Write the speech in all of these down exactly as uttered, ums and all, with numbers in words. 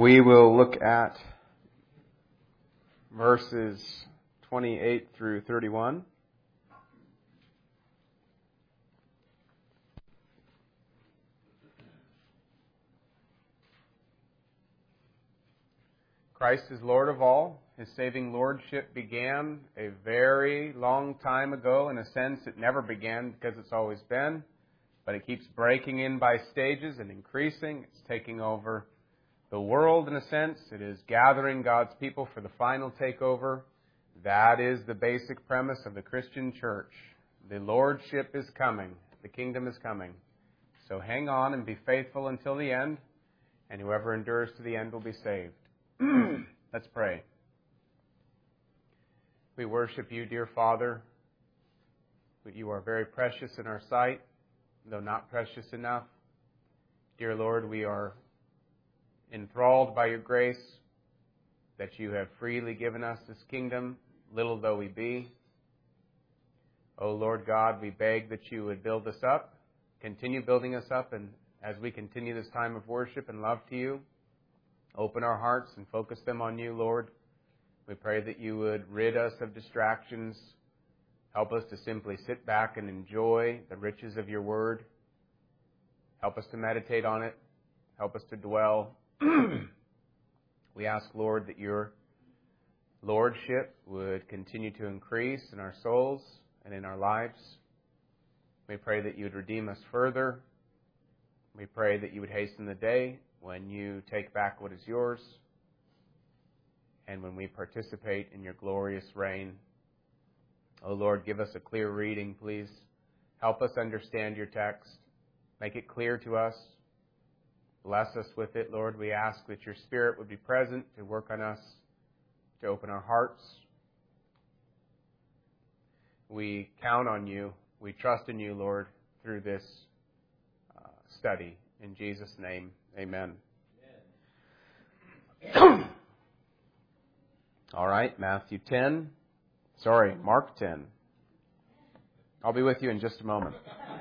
we will look at verses twenty-eight through thirty-one. Christ is Lord of all. His saving lordship began a very long time ago. In a sense, it never began because it's always been, but it keeps breaking in by stages and increasing. It's taking over the world in a sense. It is gathering God's people for the final takeover. That is the basic premise of the Christian church. The lordship is coming. The kingdom is coming. So hang on and be faithful until the end, and whoever endures to the end will be saved. Let's pray. We worship you, dear Father. You are very precious in our sight, though not precious enough. Dear Lord, we are enthralled by your grace that you have freely given us this kingdom, little though we be. O Lord God, we beg that you would build us up, continue building us up, and as we continue this time of worship and love to you, open our hearts and focus them on you, Lord. We pray that you would rid us of distractions. Help us to simply sit back and enjoy the riches of your word. Help us to meditate on it. Help us to dwell. We ask, Lord, that your lordship would continue to increase in our souls and in our lives. We pray that you would redeem us further. We pray that you would hasten the day when you take back what is yours, and when we participate in your glorious reign. O Lord, give us a clear reading, please. Help us understand your text. Make it clear to us. Bless us with it, Lord. We ask that your Spirit would be present to work on us, to open our hearts. We count on you. We trust in you, Lord, through this uh, study. In Jesus' name, amen. Amen. All right, Matthew ten. Sorry, Mark ten. I'll be with you in just a moment.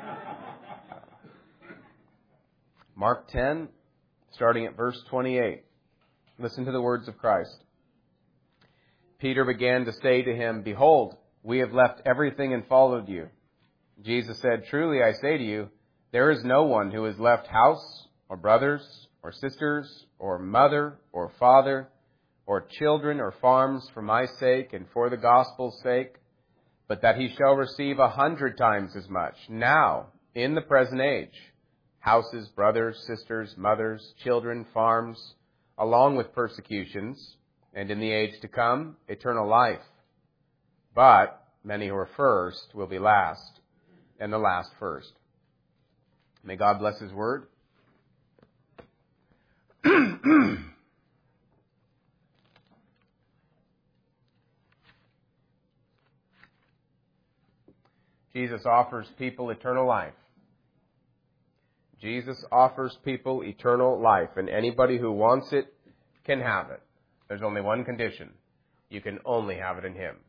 Mark ten, starting at verse twenty-eight. Listen to the words of Christ. Peter began to say to him, "Behold, we have left everything and followed you." Jesus said, "Truly I say to you, there is no one who has left house or brothers or sisters or mother or father or children or farms for my sake and for the gospel's sake, but that he shall receive a hundred times as much now in the present age, houses, brothers, sisters, mothers, children, farms, along with persecutions, and in the age to come, eternal life. But many who are first will be last, and the last first." May God bless his word. Jesus offers people eternal life. Jesus offers people eternal life, and anybody who wants it can have it. There's only one condition. You can only have it in him.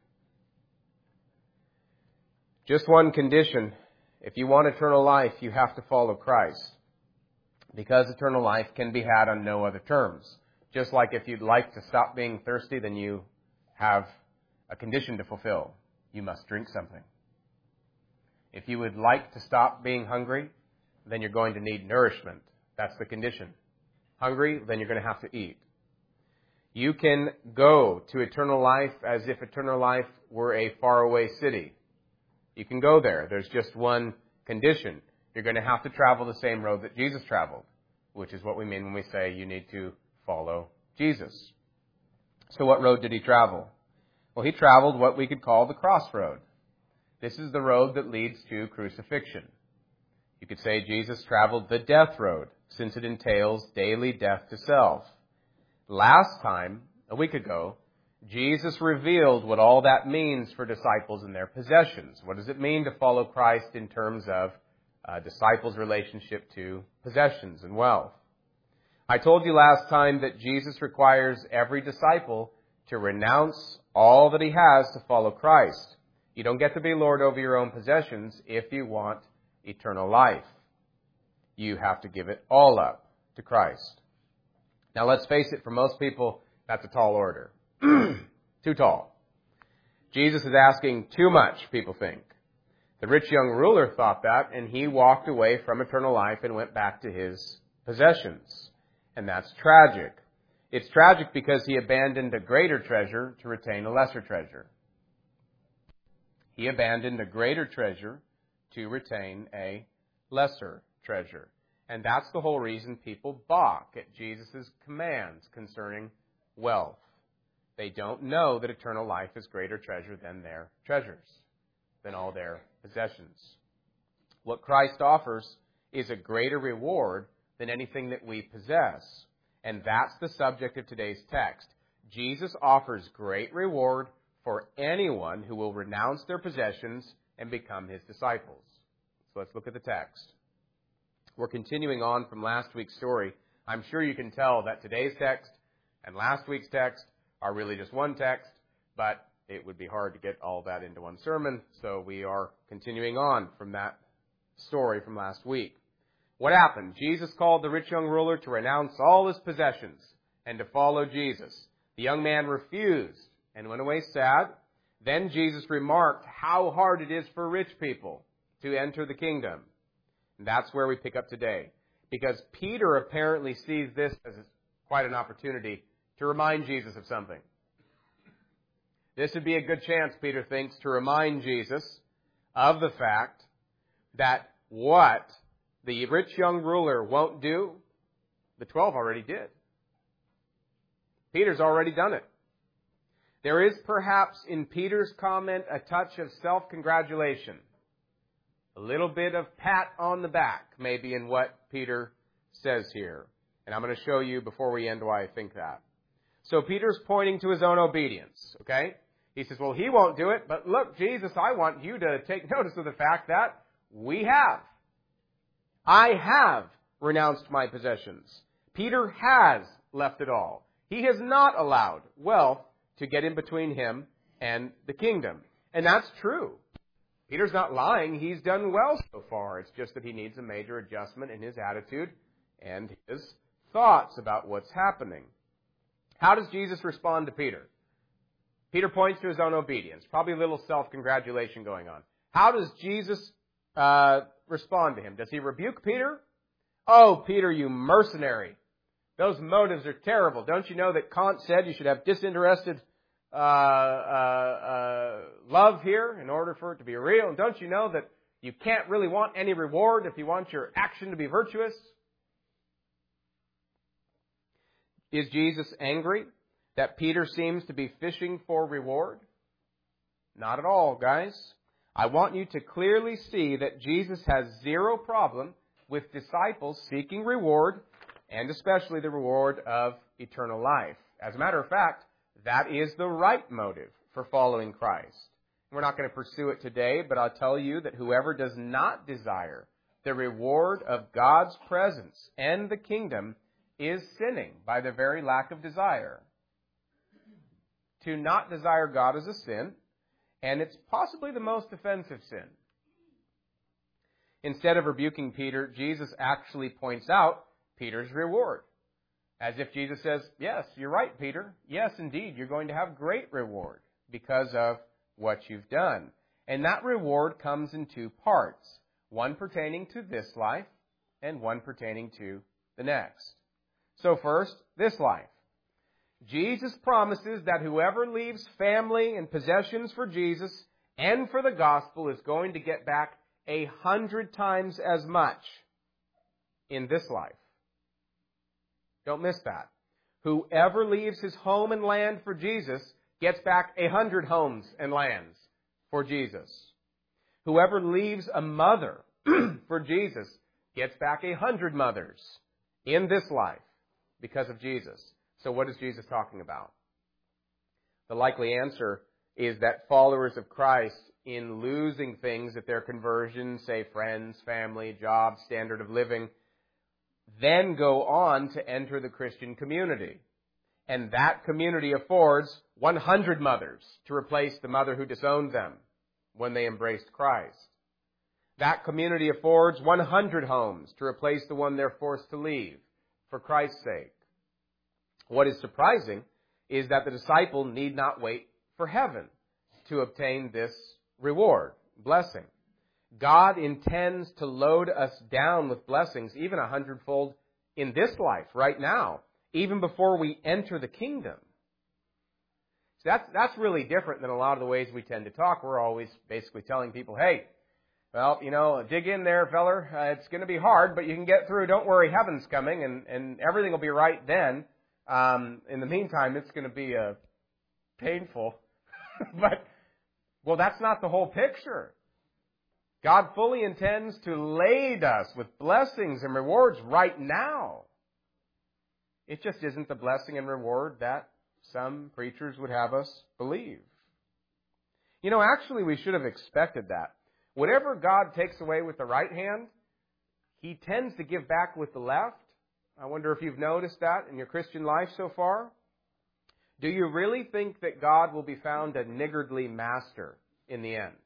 Just one condition. If you want eternal life, you have to follow Christ, because eternal life can be had on no other terms. Just like if you'd like to stop being thirsty, then you have a condition to fulfill. You must drink something. If you would like to stop being hungry, then you're going to need nourishment. That's the condition. Hungry, then you're going to have to eat. You can go to eternal life as if eternal life were a faraway city. You can go there. There's just one condition. You're going to have to travel the same road that Jesus traveled, which is what we mean when we say you need to follow Jesus. So what road did he travel? Well, he traveled what we could call the crossroad. This is the road that leads to crucifixion. You could say Jesus traveled the death road, since it entails daily death to self. Last time, a week ago, Jesus revealed what all that means for disciples and their possessions. What does it mean to follow Christ in terms of a disciples' relationship to possessions and wealth? I told you last time that Jesus requires every disciple to renounce all that he has to follow Christ. You don't get to be Lord over your own possessions if you want eternal life. You have to give it all up to Christ. Now let's face it, for most people, that's a tall order. Too tall. Jesus is asking too much, people think. The rich young ruler thought that, and he walked away from eternal life and went back to his possessions. And that's tragic. It's tragic because he abandoned a greater treasure to retain a lesser treasure. He abandoned a greater treasure to retain a lesser treasure. And that's the whole reason people balk at Jesus' commands concerning wealth. They don't know that eternal life is greater treasure than their treasures, than all their possessions. What Christ offers is a greater reward than anything that we possess. And that's the subject of today's text. Jesus offers great reward for anyone who will renounce their possessions and become his disciples. So let's look at the text. We're continuing on from last week's story. I'm sure you can tell that today's text and last week's text are really just one text, but it would be hard to get all that into one sermon, so we are continuing on from that story from last week. What happened? Jesus called the rich young ruler to renounce all his possessions and to follow Jesus. The young man refused and went away sad. Then Jesus remarked how hard it is for rich people to enter the kingdom. And that's where we pick up today, because Peter apparently sees this as quite an opportunity to remind Jesus of something. This would be a good chance, Peter thinks, to remind Jesus of the fact that what the rich young ruler won't do, the twelve already did. Peter's already done it. There is perhaps in Peter's comment a touch of self-congratulation. A little bit of pat on the back, maybe, in what Peter says here. And I'm going to show you before we end why I think that. So Peter's pointing to his own obedience, okay? He says, well, he won't do it, but look, Jesus, I want you to take notice of the fact that we have. I have renounced my possessions. Peter has left it all. He has not allowed wealth to get in between him and the kingdom. And that's true. Peter's not lying. He's done well so far. It's just that he needs a major adjustment in his attitude and his thoughts about what's happening. How does Jesus respond to Peter? Peter points to his own obedience. Probably a little self-congratulation going on. How does Jesus uh, respond to him? Does he rebuke Peter? Oh, Peter, you mercenary. Those motives are terrible. Don't you know that Kant said you should have disinterested uh, uh, uh, love here in order for it to be real? And don't you know that you can't really want any reward if you want your action to be virtuous? Is Jesus angry that Peter seems to be fishing for reward? Not at all, guys. I want you to clearly see that Jesus has zero problem with disciples seeking reward, and especially the reward of eternal life. As a matter of fact, that is the right motive for following Christ. We're not going to pursue it today, but I'll tell you that whoever does not desire the reward of God's presence and the kingdom is sinning by the very lack of desire. To not desire God is a sin, and it's possibly the most offensive sin. Instead of rebuking Peter, Jesus actually points out Peter's reward. As if Jesus says, yes, you're right, Peter. Yes, indeed, you're going to have great reward because of what you've done. And that reward comes in two parts, one pertaining to this life and one pertaining to the next. So first, this life. Jesus promises that whoever leaves family and possessions for Jesus and for the gospel is going to get back a hundred times as much in this life. Don't miss that. Whoever leaves his home and land for Jesus gets back a hundred homes and lands for Jesus. Whoever leaves a mother for Jesus gets back a hundred mothers in this life because of Jesus. So what is Jesus talking about? The likely answer is that followers of Christ, in losing things at their conversion, say friends, family, job, standard of living, then go on to enter the Christian community. And that community affords one hundred mothers to replace the mother who disowned them when they embraced Christ. That community affords one hundred homes to replace the one they're forced to leave for Christ's sake. What is surprising is that the disciple need not wait for heaven to obtain this reward, blessing. God intends to load us down with blessings, even a hundredfold in this life, right now, even before we enter the kingdom. So that's, that's really different than a lot of the ways we tend to talk. We're always basically telling people, hey, well, you know, dig in there, feller. Uh, it's going to be hard, but you can get through. Don't worry, heaven's coming, and, and everything will be right then. Um, in the meantime, it's going to be uh, painful. But, well, that's not the whole picture. God fully intends to lade us with blessings and rewards right now. It just isn't the blessing and reward that some preachers would have us believe. You know, actually, we should have expected that. Whatever God takes away with the right hand, He tends to give back with the left. I wonder if you've noticed that in your Christian life so far. Do you really think that God will be found a niggardly master in the end?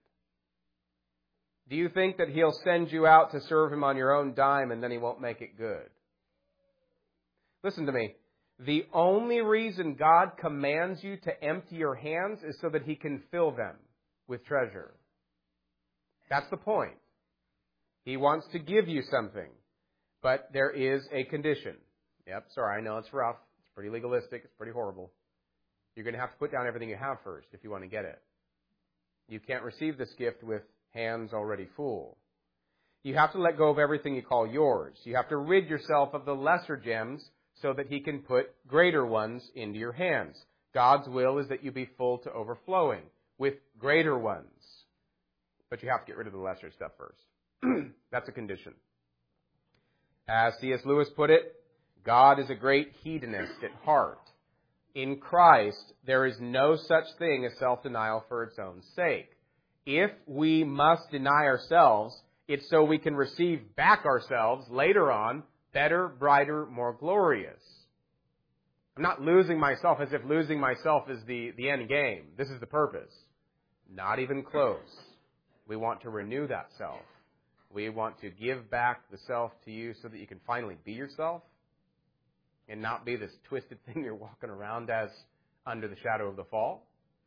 Do you think that He'll send you out to serve Him on your own dime and then He won't make it good? Listen to me. The only reason God commands you to empty your hands is so that He can fill them with treasure. That's the point. He wants to give you something, but there is a condition. Yep, sorry, I know it's rough. It's pretty legalistic. It's pretty horrible. You're going to have to put down everything you have first if you want to get it. You can't receive this gift with hands already full. You have to let go of everything you call yours. You have to rid yourself of the lesser gems so that He can put greater ones into your hands. God's will is that you be full to overflowing with greater ones. But you have to get rid of the lesser stuff first. That's a condition. As C S Lewis put it, God is a great hedonist at heart. In Christ, there is no such thing as self-denial for its own sake. If we must deny ourselves, it's so we can receive back ourselves later on, better, brighter, more glorious. I'm not losing myself as if losing myself is the, the end game. This is the purpose. Not even close. We want to renew that self. We want to give back the self to you so that you can finally be yourself and not be this twisted thing you're walking around as under the shadow of the fall.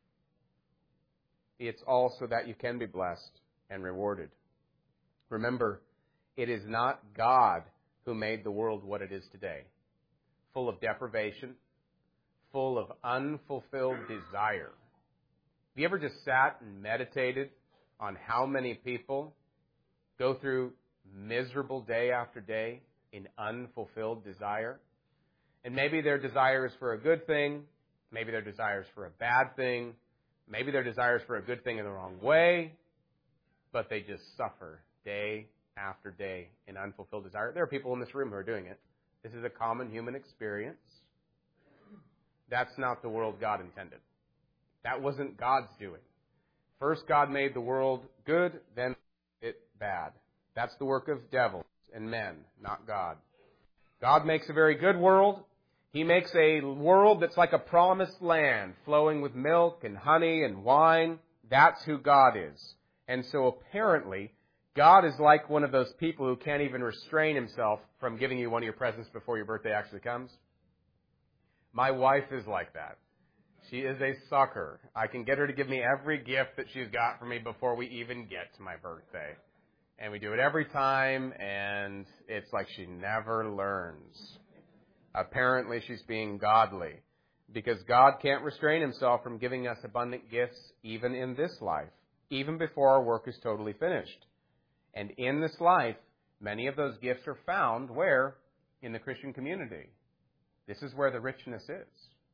It's all so that you can be blessed and rewarded. Remember, it is not God who made the world what it is today, full of deprivation, full of unfulfilled desire. Have you ever just sat and meditated on how many people go through miserable day after day in unfulfilled desire? And maybe their desire is for a good thing, maybe their desire is for a bad thing, maybe their desire is for a good thing in the wrong way, but they just suffer day after day in unfulfilled desire. There are people in this room who are doing it. This is a common human experience. That's not the world God intended. That wasn't God's doing. First, God made the world good, then it bad. That's the work of devils and men, not God. God makes a very good world. He makes a world that's like a promised land, flowing with milk and honey and wine. That's who God is. And so apparently, God is like one of those people who can't even restrain himself from giving you one of your presents before your birthday actually comes. My wife is like that. She is a sucker. I can get her to give me every gift that she's got for me before we even get to my birthday. And we do it every time, and it's like she never learns. Apparently, she's being godly, because God can't restrain himself from giving us abundant gifts even in this life, even before our work is totally finished. And in this life, many of those gifts are found where? In the Christian community. This is where the richness is.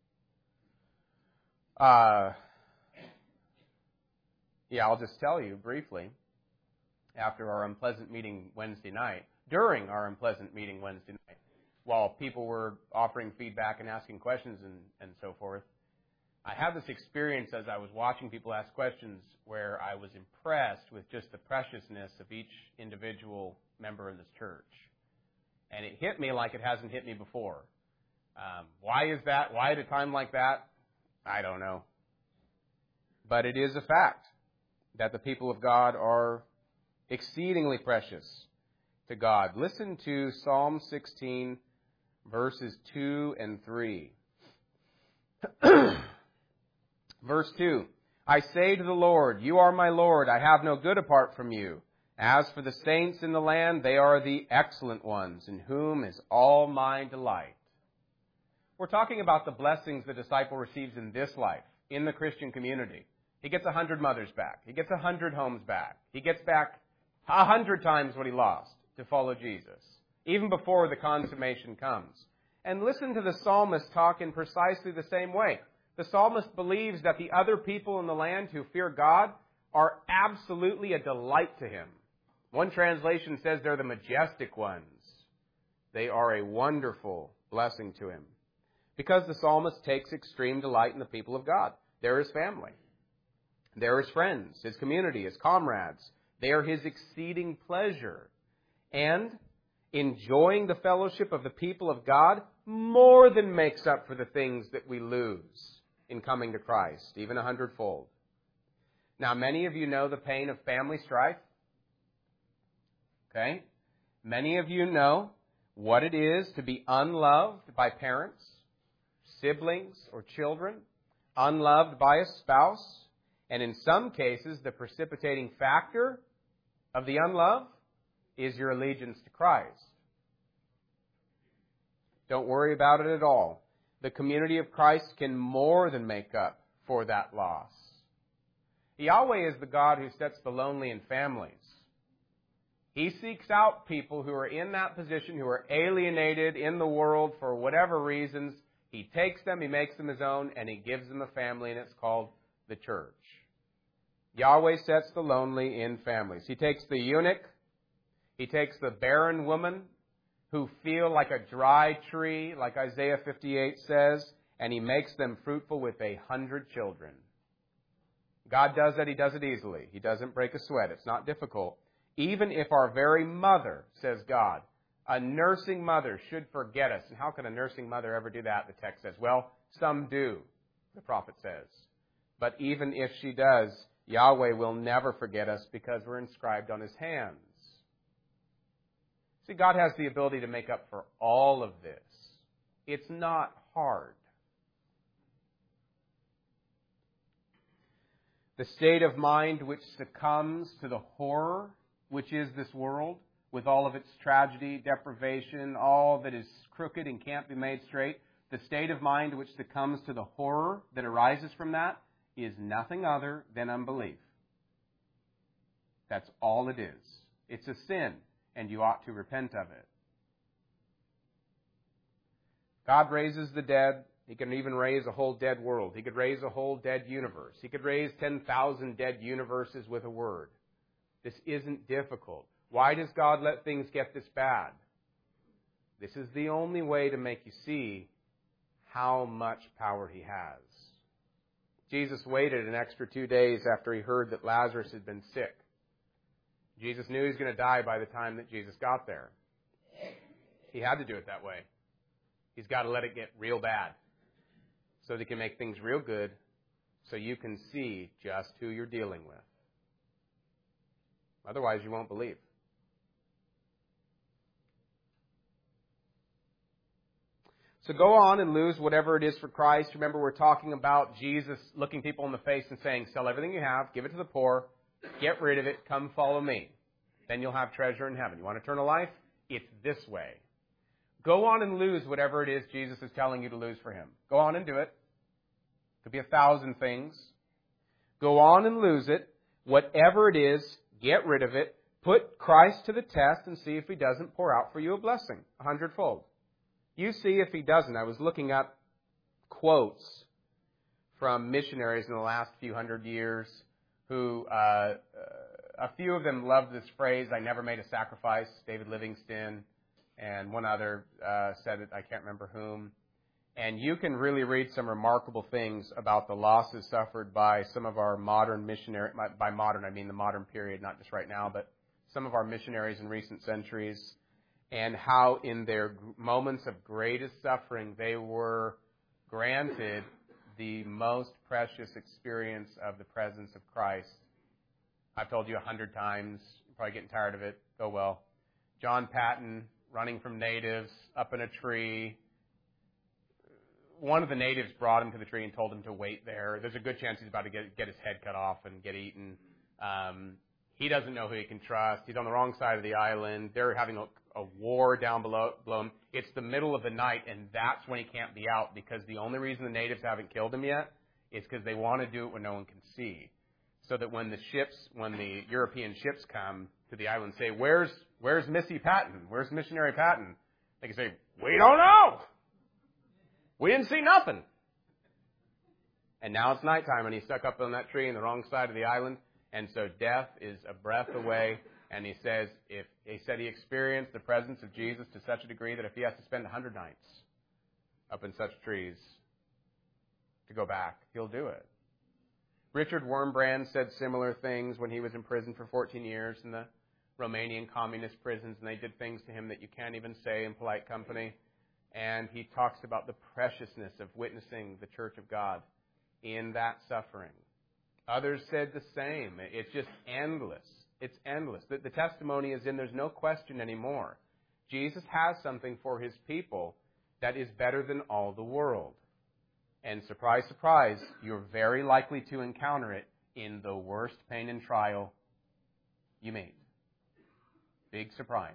Uh, yeah, I'll just tell you briefly, after our unpleasant meeting Wednesday night, during our unpleasant meeting Wednesday night, while people were offering feedback and asking questions and, and so forth, I had this experience as I was watching people ask questions where I was impressed with just the preciousness of each individual member in this church. And it hit me like it hasn't hit me before. Um, why is that? Why at a time like that? I don't know. But it is a fact that the people of God are exceedingly precious to God. Listen to Psalm sixteen, verses two and three. Verse two, I say to the Lord, you are my Lord, I have no good apart from you. As for the saints in the land, they are the excellent ones, in whom is all my delight. We're talking about the blessings the disciple receives in this life, in the Christian community. He gets a hundred mothers back. He gets a hundred homes back. He gets back a hundred times what he lost to follow Jesus, even before the consummation comes. And listen to the psalmist talk in precisely the same way. The psalmist believes that the other people in the land who fear God are absolutely a delight to him. One translation says they're the majestic ones. They are a wonderful blessing to him. Because the psalmist takes extreme delight in the people of God. They're his family. They're his friends, his community, his comrades. They are his exceeding pleasure. And enjoying the fellowship of the people of God more than makes up for the things that we lose in coming to Christ, even a hundredfold. Now, many of you know the pain of family strife. Okay? Many of you know what it is to be unloved by parents, siblings, or children, unloved by a spouse, and in some cases, the precipitating factor of the unlove is your allegiance to Christ. Don't worry about it at all. The community of Christ can more than make up for that loss. Yahweh is the God who sets the lonely in families. He seeks out people who are in that position, who are alienated in the world for whatever reasons. He takes them, He makes them His own, and He gives them a family, and it's called the church. Yahweh sets the lonely in families. He takes the eunuch. He takes the barren woman who feel like a dry tree, like Isaiah fifty-eight says, and He makes them fruitful with a hundred children. God does that. He does it easily. He doesn't break a sweat. It's not difficult. Even if our very mother, says God, a nursing mother should forget us. And how can a nursing mother ever do that? The text says, well, some do, the prophet says. But even if she does, Yahweh will never forget us because we're inscribed on His hands. See, God has the ability to make up for all of this. It's not hard. The state of mind which succumbs to the horror which is this world, with all of its tragedy, deprivation, all that is crooked and can't be made straight, the state of mind which succumbs to the horror that arises from that is nothing other than unbelief. That's all it is. It's a sin, and you ought to repent of it. God raises the dead. He can even raise a whole dead world. He could raise a whole dead universe. He could raise ten thousand dead universes with a word. This isn't difficult. Why does God let things get this bad? This is the only way to make you see how much power He has. Jesus waited an extra two days after He heard that Lazarus had been sick. Jesus knew He was going to die by the time that Jesus got there. He had to do it that way. He's got to let it get real bad so that He can make things real good so you can see just who you're dealing with. Otherwise, you won't believe. So go on and lose whatever it is for Christ. Remember, we're talking about Jesus looking people in the face and saying, sell everything you have, give it to the poor, get rid of it, come follow me. Then you'll have treasure in heaven. You want eternal life? It's this way. Go on and lose whatever it is Jesus is telling you to lose for Him. Go on and do it. Could be a thousand things. Go on and lose it. Whatever it is, get rid of it. Put Christ to the test and see if He doesn't pour out for you a blessing, a hundredfold. You see if He doesn't. I was looking up quotes from missionaries in the last few hundred years who, uh, a few of them loved this phrase, I never made a sacrifice. David Livingstone and one other uh, said it, I can't remember whom. And you can really read some remarkable things about the losses suffered by some of our modern missionaries. By modern, I mean the modern period, not just right now, but some of our missionaries in recent centuries, and how in their moments of greatest suffering, they were granted the most precious experience of the presence of Christ. I've told you a hundred times, you're probably getting tired of it. Oh well. John Patton running from natives up in a tree, one of the natives brought him to the tree and told him to wait there. There's a good chance he's about to get, get his head cut off and get eaten. Um, he doesn't know who he can trust. He's on the wrong side of the island. They're having a, a war down below, below him. It's the middle of the night, and that's when he can't be out, because the only reason the natives haven't killed him yet is because they want to do it when no one can see. So that when the ships, when the European ships come to the island and say, where's, where's Missy Patton? Where's Missionary Patton? They can say, we don't know. We didn't see nothing. And now it's nighttime, and he's stuck up on that tree on the wrong side of the island. And so death is a breath away. And he says, if he said he experienced the presence of Jesus to such a degree that if he has to spend a hundred nights up in such trees to go back, he'll do it. Richard Wurmbrand said similar things when he was in prison for fourteen years in the Romanian communist prisons, and they did things to him that you can't even say in polite company. And he talks about the preciousness of witnessing the Church of God in that suffering. Others said the same. It's just endless. It's endless. The, the testimony is in, there's no question anymore. Jesus has something for his people that is better than all the world. And surprise, surprise, you're very likely to encounter it in the worst pain and trial you meet. Big surprise.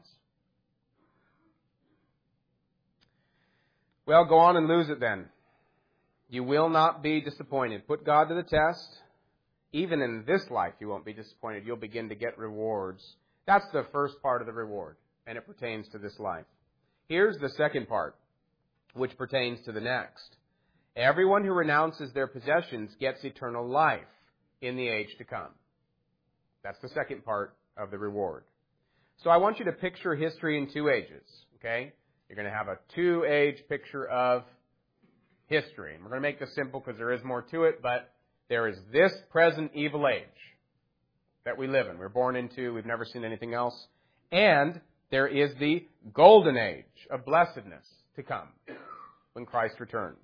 Well, go on and lose it then. You will not be disappointed. Put God to the test. Even in this life, you won't be disappointed. You'll begin to get rewards. That's the first part of the reward, and it pertains to this life. Here's the second part, which pertains to the next. Everyone who renounces their possessions gets eternal life in the age to come. That's the second part of the reward. So I want you to picture history in two ages, okay? You're going to have a two-age picture of history. And we're going to make this simple because there is more to it, but there is this present evil age that we live in. We're born into. We've never seen anything else. And there is the golden age of blessedness to come when Christ returns.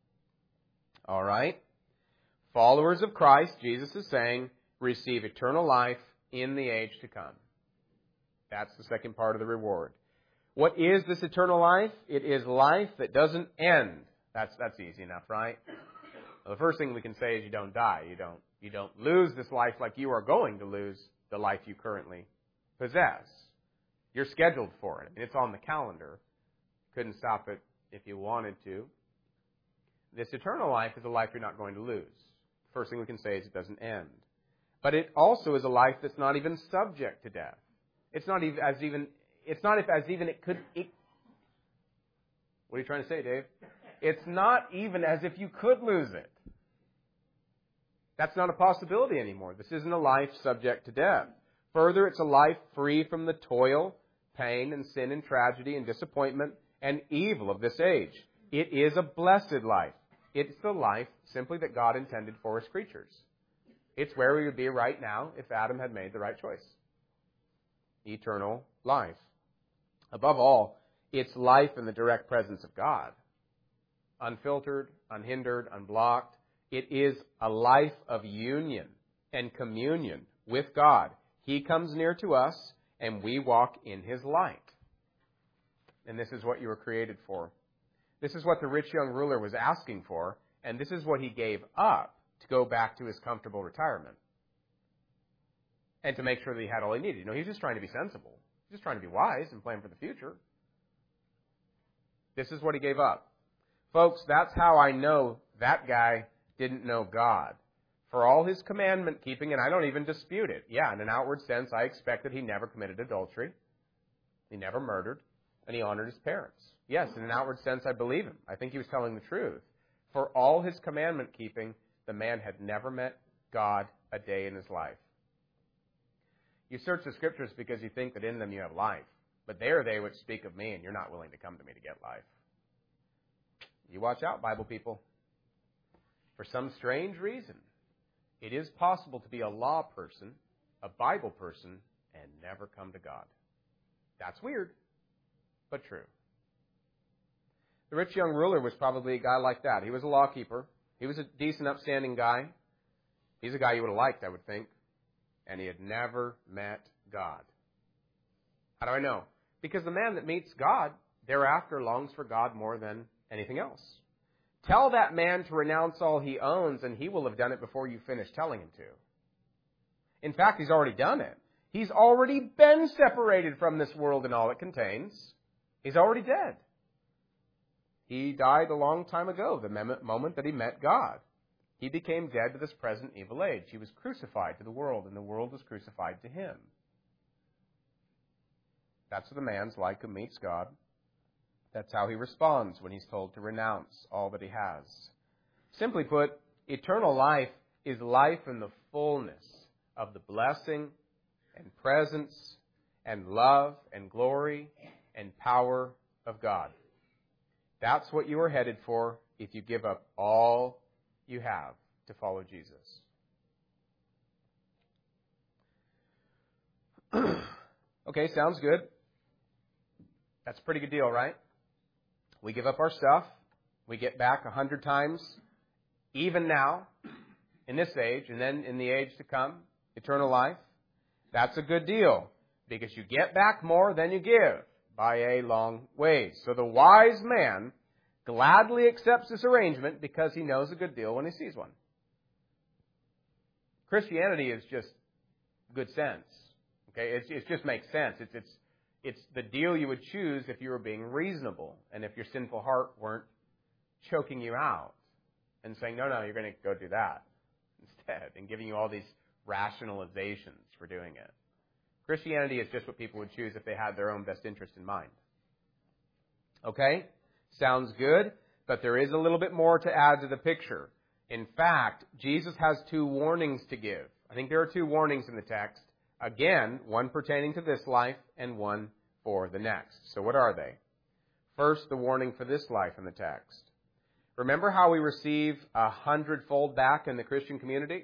All right? Followers of Christ, Jesus is saying, receive eternal life in the age to come. That's the second part of the reward. What is this eternal life? It is life that doesn't end. That's that's easy enough, right? Well, the first thing we can say is you don't die. You don't you don't lose this life like you are going to lose the life you currently possess. You're scheduled for it. I mean, it's on the calendar. Couldn't stop it if you wanted to. This eternal life is a life you're not going to lose. First thing we can say is it doesn't end. But it also is a life that's not even subject to death. It's not even as even it's not if as even it could it, what are you trying to say, Dave? It's not even as if you could lose it. That's not a possibility anymore. This isn't a life subject to death. Further, it's a life free from the toil, pain, and sin and tragedy and disappointment and evil of this age. It is a blessed life. It's the life simply that God intended for his creatures. It's where we would be right now if Adam had made the right choice. Eternal life. Above all, it's life in the direct presence of God. Unfiltered, unhindered, unblocked. It is a life of union and communion with God. He comes near to us, and we walk in his light. And this is what you were created for. This is what the rich young ruler was asking for, and this is what he gave up to go back to his comfortable retirement and to make sure that he had all he needed. You know, he was just trying to be sensible. He was just trying to be wise and plan for the future. This is what he gave up. Folks, that's how I know that guy didn't know God. For all his commandment keeping, and I don't even dispute it. Yeah, in an outward sense, I expect that he never committed adultery. He never murdered, and he honored his parents. Yes, in an outward sense, I believe him. I think he was telling the truth. For all his commandment keeping, the man had never met God a day in his life. You search the Scriptures because you think that in them you have life. But there they which speak of me, and you're not willing to come to me to get life. You watch out, Bible people. For some strange reason, it is possible to be a law person, a Bible person, and never come to God. That's weird, but true. The rich young ruler was probably a guy like that. He was a lawkeeper. He was a decent, upstanding guy. He's a guy you would have liked, I would think. And he had never met God. How do I know? Because the man that meets God thereafter longs for God more than anything else. Tell that man to renounce all he owns, and he will have done it before you finish telling him to. In fact, he's already done it. He's already been separated from this world and all it contains. He's already dead. He died a long time ago, the moment that he met God. He became dead to this present evil age. He was crucified to the world, and the world was crucified to him. That's what a man's like who meets God. That's how he responds when he's told to renounce all that he has. Simply put, eternal life is life in the fullness of the blessing and presence and love and glory and power of God. That's what you are headed for if you give up all you have to follow Jesus. Okay, sounds good. That's a pretty good deal, right? We give up our stuff. We get back a hundred times, even now, in this age, and then in the age to come, eternal life. That's a good deal, because you get back more than you give by a long ways. So the wise man gladly accepts this arrangement because he knows a good deal when he sees one. Christianity is just good sense. Okay, it, it just makes sense. It's it's it's the deal you would choose if you were being reasonable and if your sinful heart weren't choking you out and saying, no, no, you're going to go do that instead, and giving you all these rationalizations for doing it. Christianity is just what people would choose if they had their own best interest in mind. Okay? Sounds good, but there is a little bit more to add to the picture. In fact, Jesus has two warnings to give. I think there are two warnings in the text. Again, one pertaining to this life and one for the next. So what are they? First, the warning for this life in the text. Remember how we receive a hundredfold back in the Christian community?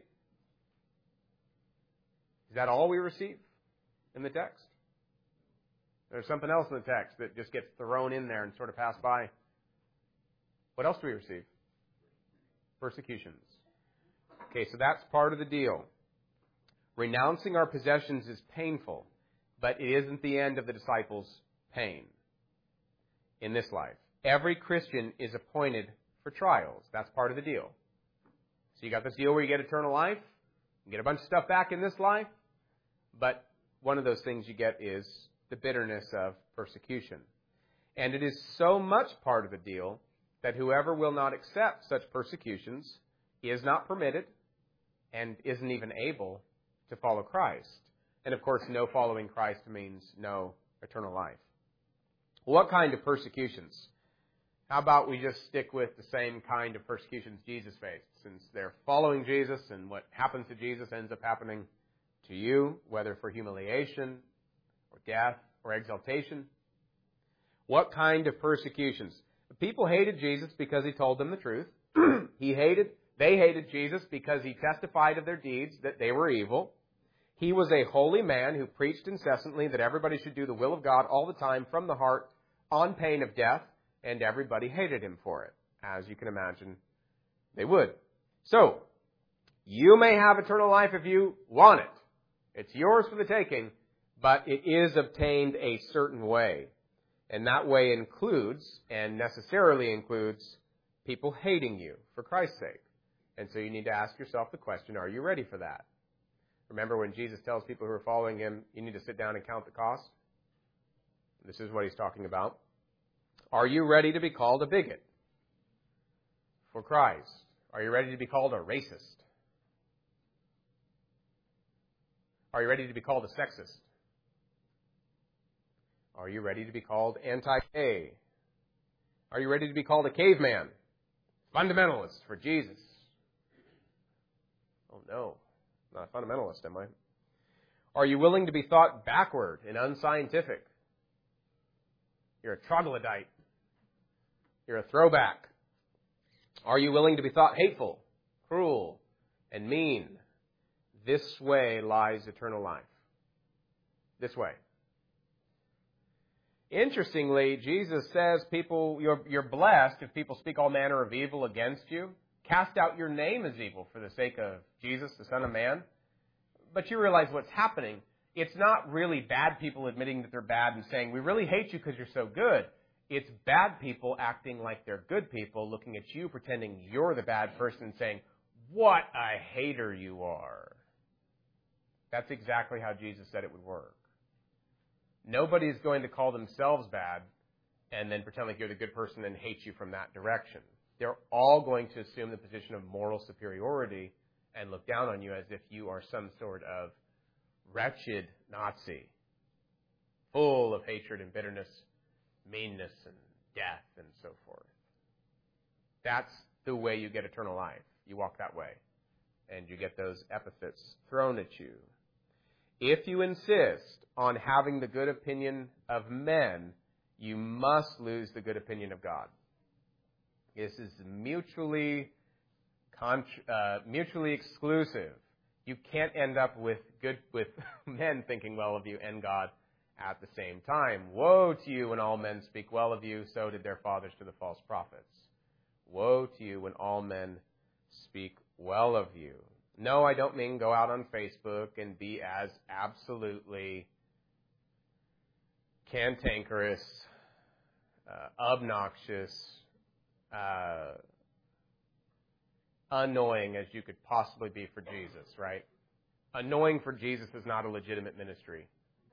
Is that all we receive in the text? There's something else in the text that just gets thrown in there and sort of passed by. What else do we receive? Persecutions. Okay, so that's part of the deal. Renouncing our possessions is painful, but it isn't the end of the disciples' pain in this life. Every Christian is appointed for trials. That's part of the deal. So you got this deal where you get eternal life, you get a bunch of stuff back in this life, but one of those things you get is the bitterness of persecution. And it is so much part of the deal that whoever will not accept such persecutions is not permitted and isn't even able to follow Christ. And of course, no following Christ means no eternal life. What kind of persecutions? How about we just stick with the same kind of persecutions Jesus faced, since they're following Jesus, and what happens to Jesus ends up happening to you, whether for humiliation or death or exaltation. What kind of persecutions? The people hated Jesus because he told them the truth. he hated, they hated Jesus because he testified of their deeds that they were evil. He was a holy man who preached incessantly that everybody should do the will of God all the time from the heart on pain of death, and everybody hated him for it, as you can imagine they would. So, you may have eternal life if you want it. It's yours for the taking, but it is obtained a certain way. And that way includes, and necessarily includes, people hating you for Christ's sake. And so you need to ask yourself the question, are you ready for that? Remember when Jesus tells people who are following him, you need to sit down and count the cost? This is what he's talking about. Are you ready to be called a bigot for Christ? Are you ready to be called a racist? Are you ready to be called a sexist? Are you ready to be called anti-gay? Are you ready to be called a caveman? Fundamentalist for Jesus? Oh no, not a fundamentalist, am I? Are you willing to be thought backward and unscientific? You're a troglodyte. You're a throwback. Are you willing to be thought hateful, cruel, and mean? This way lies eternal life. This way. Interestingly, Jesus says people you're, you're blessed if people speak all manner of evil against you. Cast out your name as evil for the sake of Jesus, the Son of Man. But you realize what's happening. It's not really bad people admitting that they're bad and saying, we really hate you because you're so good. It's bad people acting like they're good people, looking at you, pretending you're the bad person, and saying, what a hater you are. That's exactly how Jesus said it would work. Nobody is going to call themselves bad and then pretend like you're the good person and hate you from that direction. They're all going to assume the position of moral superiority and look down on you as if you are some sort of wretched Nazi, full of hatred and bitterness, meanness and death and so forth. That's the way you get eternal life. You walk that way, and you get those epithets thrown at you. If you insist on having the good opinion of men, you must lose the good opinion of God. This is mutually contra- uh, mutually exclusive. You can't end up with good with men thinking well of you and God at the same time. Woe to you when all men speak well of you, so did their fathers to the false prophets. Woe to you when all men speak well of you. No, I don't mean go out on Facebook and be as absolutely cantankerous, uh, obnoxious, uh, annoying as you could possibly be for Jesus, right? Annoying for Jesus is not a legitimate ministry.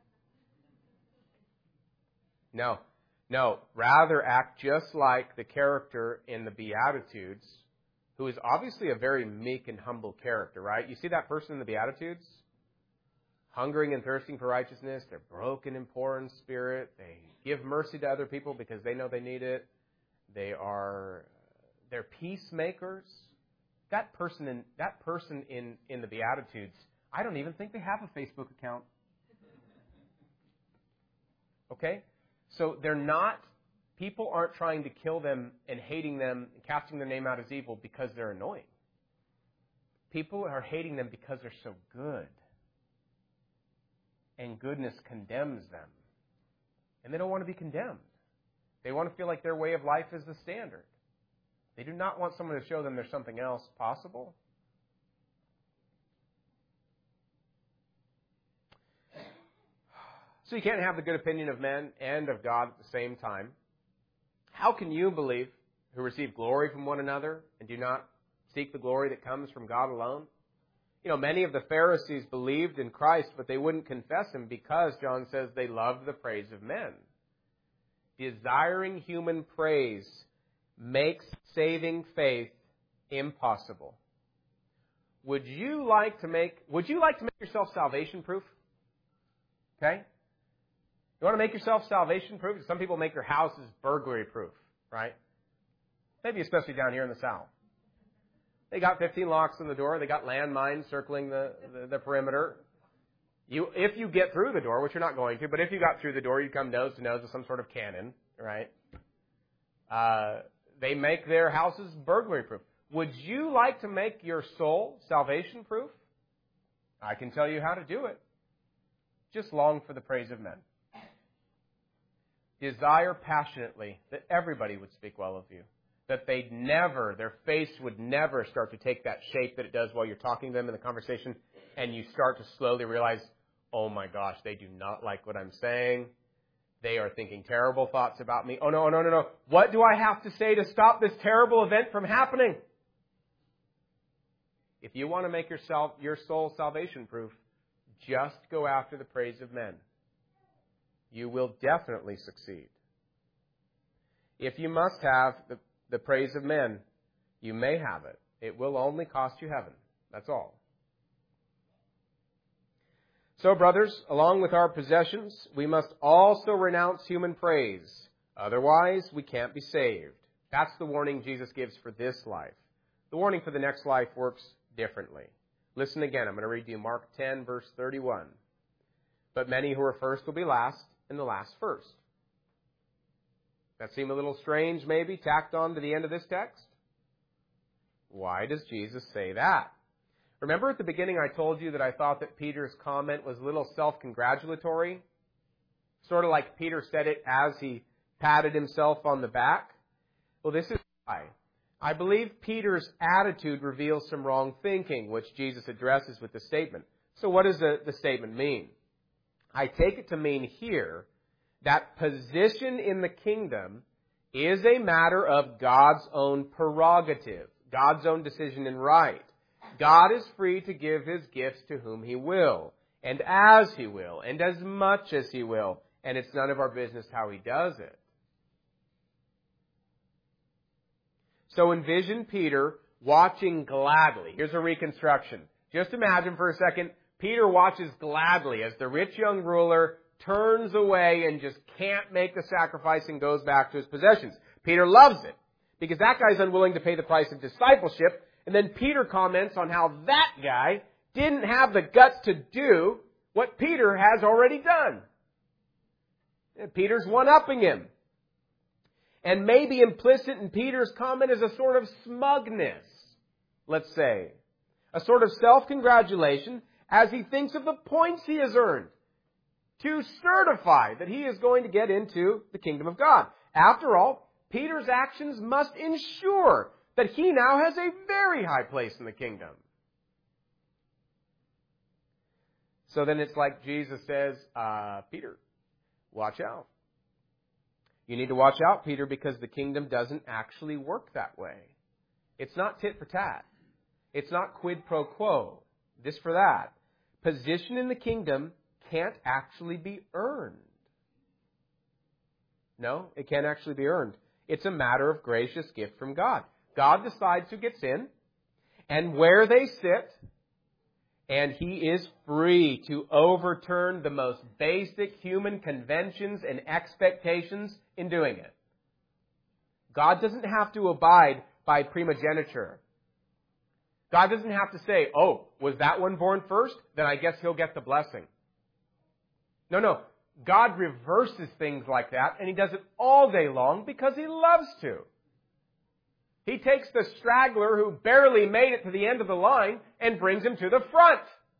No, no. Rather act just like the character in the Beatitudes, who is obviously a very meek and humble character, right? You see that person in the Beatitudes? Hungering and thirsting for righteousness. They're broken and poor in spirit. They give mercy to other people because they know they need it. They are, they're peacemakers. That person in, that person in, in the Beatitudes, I don't even think they have a Facebook account. Okay? So they're not, people aren't trying to kill them and hating them and casting their name out as evil because they're annoying. People are hating them because they're so good. And goodness condemns them. And they don't want to be condemned. They want to feel like their way of life is the standard. They do not want someone to show them there's something else possible. So you can't have the good opinion of men and of God at the same time. How can you believe, who receive glory from one another and do not seek the glory that comes from God alone? You know, many of the Pharisees believed in Christ, but they wouldn't confess Him because, John says, they loved the praise of men. Desiring human praise makes saving faith impossible. Would you like to make, would you like to make yourself salvation proof? Okay? You want to make yourself salvation proof? Some people make their houses burglary proof, right? Maybe especially down here in the South. They got fifteen locks on the door. They got landmines circling the, the, the perimeter. You, if you get through the door, which you're not going to, but if you got through the door, you come nose to nose with some sort of cannon, right? Uh, they make their houses burglary proof. Would you like to make your soul salvation proof? I can tell you how to do it. Just long for the praise of men. Desire passionately that everybody would speak well of you. That they'd never, their face would never start to take that shape that it does while you're talking to them in the conversation, and you start to slowly realize, oh my gosh, they do not like what I'm saying. They are thinking terrible thoughts about me. Oh no, no, no, no. What do I have to say to stop this terrible event from happening? If you want to make yourself, your soul salvation proof, just go after the praise of men. You will definitely succeed. If you must have the, the praise of men, you may have it. It will only cost you heaven. That's all. So, brothers, along with our possessions, we must also renounce human praise. Otherwise, we can't be saved. That's the warning Jesus gives for this life. The warning for the next life works differently. Listen again. I'm going to read you Mark ten, verse thirty-one. But many who are first will be last, and the last first. That seem a little strange, maybe, tacked on to the end of this text? Why does Jesus say that? Remember at the beginning I told you that I thought that Peter's comment was a little self-congratulatory? Sort of like Peter said it as he patted himself on the back? Well, this is why. I believe Peter's attitude reveals some wrong thinking, which Jesus addresses with the statement. So what does the, the statement mean? I take it to mean here that position in the kingdom is a matter of God's own prerogative, God's own decision and right. God is free to give His gifts to whom He will, and as He will, and as much as He will, and it's none of our business how He does it. So envision Peter watching gladly. Here's a reconstruction. Just imagine for a second, Peter watches gladly as the rich young ruler turns away and just can't make the sacrifice and goes back to his possessions. Peter loves it because that guy's unwilling to pay the price of discipleship. And then Peter comments on how that guy didn't have the guts to do what Peter has already done. And Peter's one-upping him. And maybe implicit in Peter's comment is a sort of smugness, let's say. A sort of self-congratulation as he thinks of the points he has earned to certify that he is going to get into the kingdom of God. After all, Peter's actions must ensure that he now has a very high place in the kingdom. So then it's like Jesus says, uh, Peter, watch out. You need to watch out, Peter, because the kingdom doesn't actually work that way. It's not tit for tat. It's not quid pro quo. This for that. Position in the kingdom can't actually be earned. No, it can't actually be earned. It's a matter of gracious gift from God. God decides who gets in and where they sit, and He is free to overturn the most basic human conventions and expectations in doing it. God doesn't have to abide by primogeniture. God doesn't have to say, oh, was that one born first? Then I guess he'll get the blessing. No, no. God reverses things like that, and He does it all day long because He loves to. He takes the straggler who barely made it to the end of the line and brings him to the front.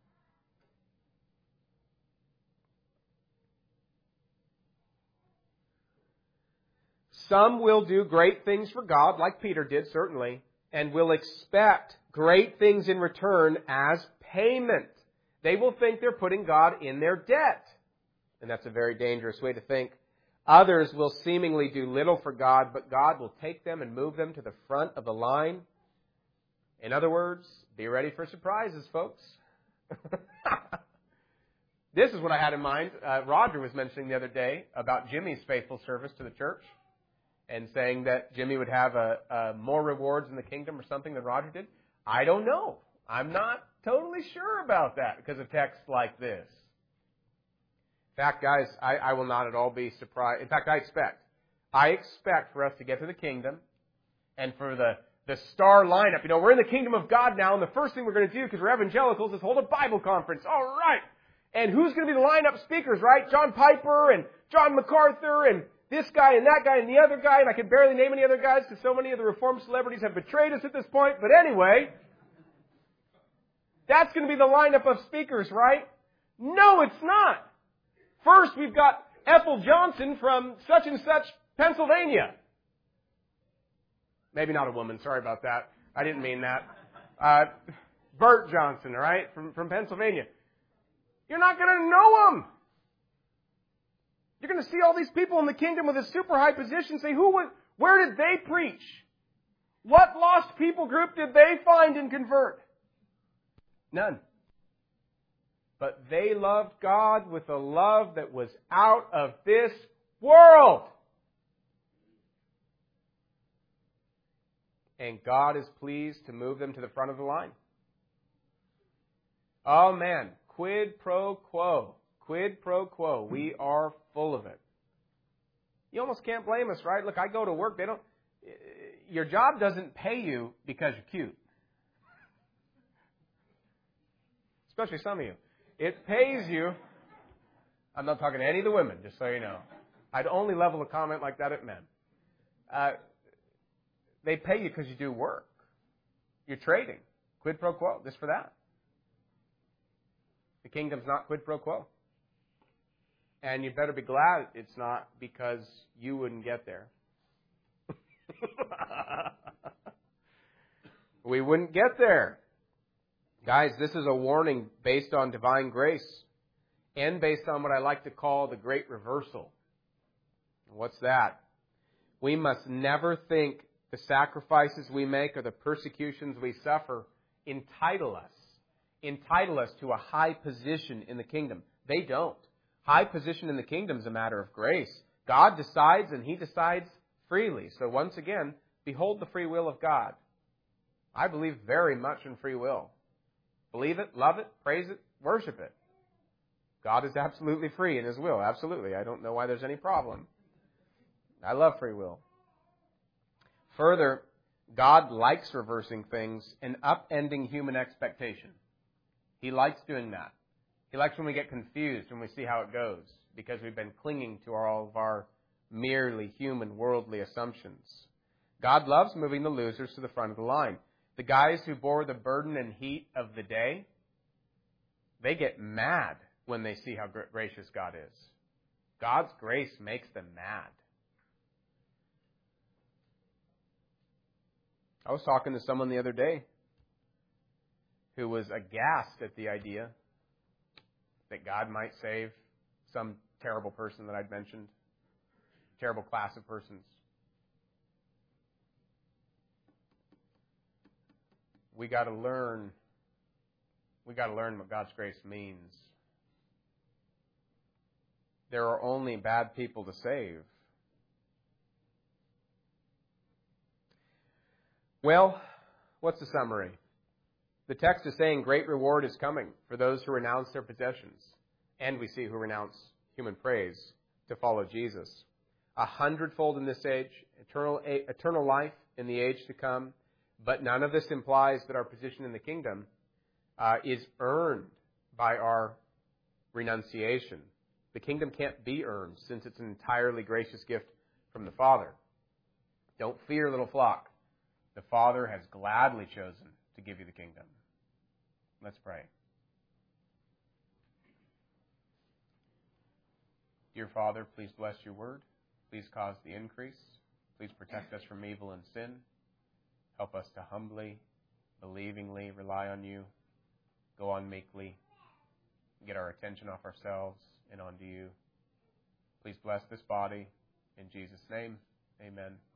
Some will do great things for God, like Peter did, certainly, and will expect great things in return as payment. They will think they're putting God in their debt. And that's a very dangerous way to think. Others will seemingly do little for God, but God will take them and move them to the front of the line. In other words, be ready for surprises, folks. This is what I had in mind. Uh, Roger was mentioning the other day about Jimmy's faithful service to the church and saying that Jimmy would have a, a more rewards in the kingdom or something than Roger did. I don't know. I'm not totally sure about that because of texts like this. In fact, guys, I, I will not at all be surprised. In fact, I expect. I expect for us to get to the kingdom and for the, the star lineup. You know, we're in the kingdom of God now, and the first thing we're going to do, because we're evangelicals, is hold a Bible conference. All right. And who's going to be the lineup speakers, right? John Piper and John MacArthur and this guy and that guy and the other guy. And I can barely name any other guys because so many of the Reformed celebrities have betrayed us at this point. But anyway, that's going to be the lineup of speakers, right? No, it's not. First, we've got Ethel Johnson from such and such Pennsylvania. Maybe not a woman. Sorry about that. I didn't mean that. Uh, Bert Johnson, all right, from, from Pennsylvania. You're not going to know them. You're going to see all these people in the kingdom with a super high position say, who was, where did they preach? What lost people group did they find and convert? None. But they loved God with a love that was out of this world. And God is pleased to move them to the front of the line. Oh man, quid pro quo. Quid pro quo. We are full of it. You almost can't blame us, right? Look, I go to work. They don't. Your job doesn't pay you because you're cute. Especially some of you. It pays you. I'm not talking to any of the women, just so you know. I'd only level a comment like that at men. Uh, they pay you because you do work. You're trading. Quid pro quo. This for that. The kingdom's not quid pro quo. And you better be glad it's not, because you wouldn't get there. We wouldn't get there. Guys, this is a warning based on divine grace and based on what I like to call the great reversal. What's that? We must never think the sacrifices we make or the persecutions we suffer entitle us, entitle us to a high position in the kingdom. They don't. High position in the kingdom is a matter of grace. God decides, and He decides freely. So once again, behold the free will of God. I believe very much in free will. Believe it, love it, praise it, worship it. God is absolutely free in His will. Absolutely. I don't know why there's any problem. I love free will. Further, God likes reversing things and upending human expectation. He likes doing that. He likes when we get confused, when we see how it goes, because we've been clinging to all of our merely human, worldly assumptions. God loves moving the losers to the front of the line. The guys who bore the burden and heat of the day, they get mad when they see how gracious God is. God's grace makes them mad. I was talking to someone the other day who was aghast at the idea that God might save some terrible person that I'd mentioned, terrible class of persons. We got to learn, we got to learn what God's grace means. There are only bad people to save. Well, what's the summary? The text is saying great reward is coming for those who renounce their possessions. And we see who renounce human praise to follow Jesus. A hundredfold in this age, eternal, eternal life in the age to come. But none of this implies that our position in the kingdom uh, is earned by our renunciation. The kingdom can't be earned since it's an entirely gracious gift from the Father. Don't fear, little flock. The Father has gladly chosen to give you the kingdom. Let's pray. Dear Father, please bless your word. Please cause the increase. Please protect us from evil and sin. Help us to humbly, believingly rely on you. Go on meekly. Get our attention off ourselves and onto you. Please bless this body. In Jesus' name, amen.